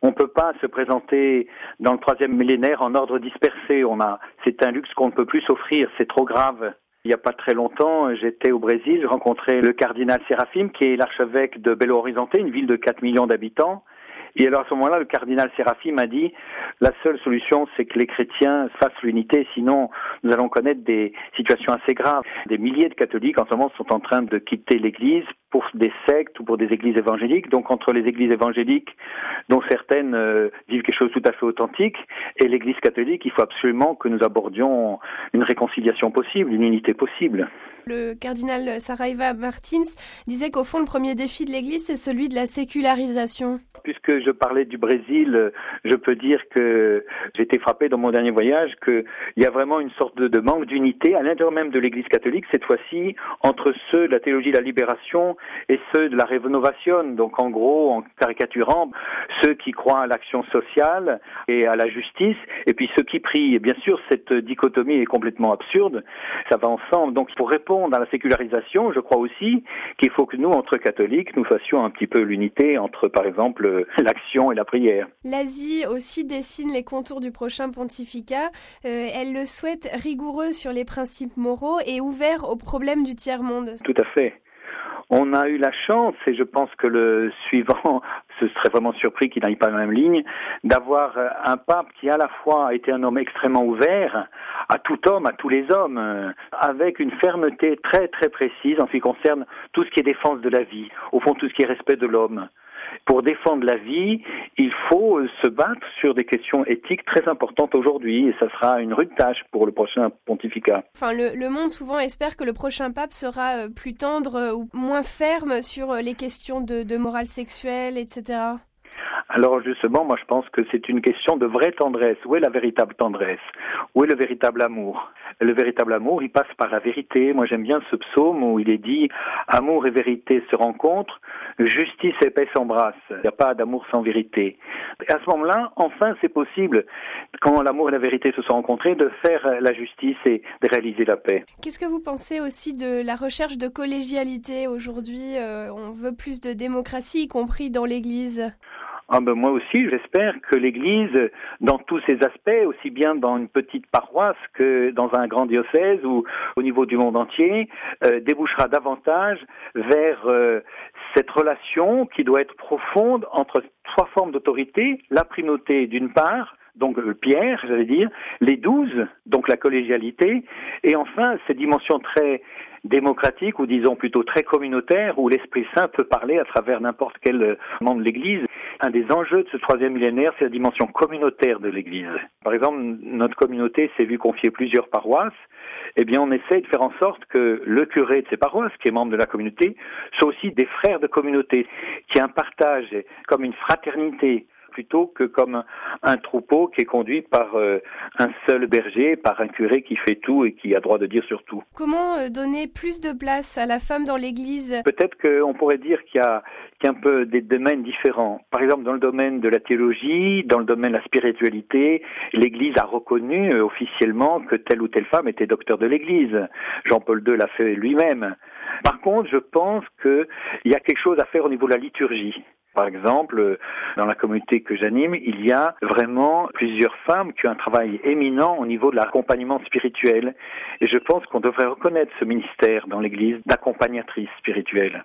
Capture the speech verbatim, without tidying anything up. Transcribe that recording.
On ne peut pas se présenter dans le troisième millénaire en ordre dispersé. On a, c'est un luxe qu'on ne peut plus s'offrir, c'est trop grave. Il n'y a pas très longtemps, j'étais au Brésil, je rencontrais le cardinal Sérafim, qui est l'archevêque de Belo Horizonte, une ville de quatre millions d'habitants. Et alors à ce moment-là, le cardinal Sérafim m'a dit la seule solution, c'est que les chrétiens fassent l'unité, sinon nous allons connaître des situations assez graves. Des milliers de catholiques en ce moment sont en train de quitter l'Église pour des sectes ou pour des églises évangéliques. Donc entre les églises évangéliques, dont certaines euh, vivent quelque chose de tout à fait authentique, et l'Église catholique, il faut absolument que nous abordions une réconciliation possible, une unité possible. Le cardinal Saraiva Martins disait qu'au fond, le premier défi de l'Église, c'est celui de la sécularisation. Puisque je parlais du Brésil, je peux dire que j'ai été frappé dans mon dernier voyage qu'il y a vraiment une sorte de, de manque d'unité à l'intérieur même de l'Église catholique, cette fois-ci, entre ceux de la théologie de la libération et ceux de la rénovation. Donc en gros, en caricaturant, ceux qui croient à l'action sociale et à la justice, et puis ceux qui prient. Et bien sûr, cette dichotomie est complètement absurde, ça va ensemble. Donc pour répondre à la sécularisation, je crois aussi qu'il faut que nous, entre catholiques, nous fassions un petit peu l'unité entre, par exemple, l'action et la prière. L'Asie aussi dessine les contours du prochain pontificat. Euh, elle le souhaite rigoureux sur les principes moraux et ouvert aux problèmes du tiers-monde. Tout à fait. On a eu la chance, et je pense que le suivant, ce serait vraiment surpris qu'il n'aille pas dans la même ligne, d'avoir un pape qui à la fois a été un homme extrêmement ouvert à tout homme, à tous les hommes, avec une fermeté très très précise en ce qui concerne tout ce qui est défense de la vie, au fond tout ce qui est respect de l'homme. Pour défendre la vie, il faut se battre sur des questions éthiques très importantes aujourd'hui, et ça sera une rude tâche pour le prochain pontificat. Enfin, le, le monde souvent espère que le prochain pape sera plus tendre ou moins ferme sur les questions de, de morale sexuelle, et cetera. Alors justement, moi je pense que c'est une question de vraie tendresse. Où est la véritable tendresse? Où est le véritable amour? Le véritable amour, il passe par la vérité. Moi j'aime bien ce psaume où il est dit « Amour et vérité se rencontrent, justice et paix s'embrassent ». Il n'y a pas d'amour sans vérité. Et à ce moment-là, enfin c'est possible, quand l'amour et la vérité se sont rencontrés, de faire la justice et de réaliser la paix. Qu'est-ce que vous pensez aussi de la recherche de collégialité aujourd'hui? euh, On veut plus de démocratie, y compris dans l'Église. Ah ben moi aussi, j'espère que l'Église, dans tous ses aspects, aussi bien dans une petite paroisse que dans un grand diocèse ou au niveau du monde entier, euh, débouchera davantage vers euh, cette relation qui doit être profonde entre trois formes d'autorité, la primauté d'une part, donc Pierre, j'allais dire, les douze, donc la collégialité, et enfin cette dimension très démocratique, ou disons plutôt très communautaire, où l'Esprit Saint peut parler à travers n'importe quel membre de l'Église. Un des enjeux de ce troisième millénaire, c'est la dimension communautaire de l'Église. Par exemple, notre communauté s'est vue confier plusieurs paroisses. Eh bien, on essaie de faire en sorte que le curé de ces paroisses, qui est membre de la communauté, soit aussi des frères de communauté, qui a un partage, comme une fraternité, plutôt que comme un troupeau qui est conduit par euh, un seul berger, par un curé qui fait tout et qui a droit de dire sur tout. Comment euh, donner plus de place à la femme dans l'Église? Peut-être qu'on pourrait dire qu'il y a, qu'il y a un peu des domaines différents. Par exemple, dans le domaine de la théologie, dans le domaine de la spiritualité, l'Église a reconnu euh, officiellement que telle ou telle femme était docteur de l'Église. Jean-Paul deux l'a fait lui-même. Par contre, je pense qu'il y a quelque chose à faire au niveau de la liturgie. Par exemple, dans la communauté que j'anime, il y a vraiment plusieurs femmes qui ont un travail éminent au niveau de l'accompagnement spirituel. Et je pense qu'on devrait reconnaître ce ministère dans l'Église d'accompagnatrice spirituelle.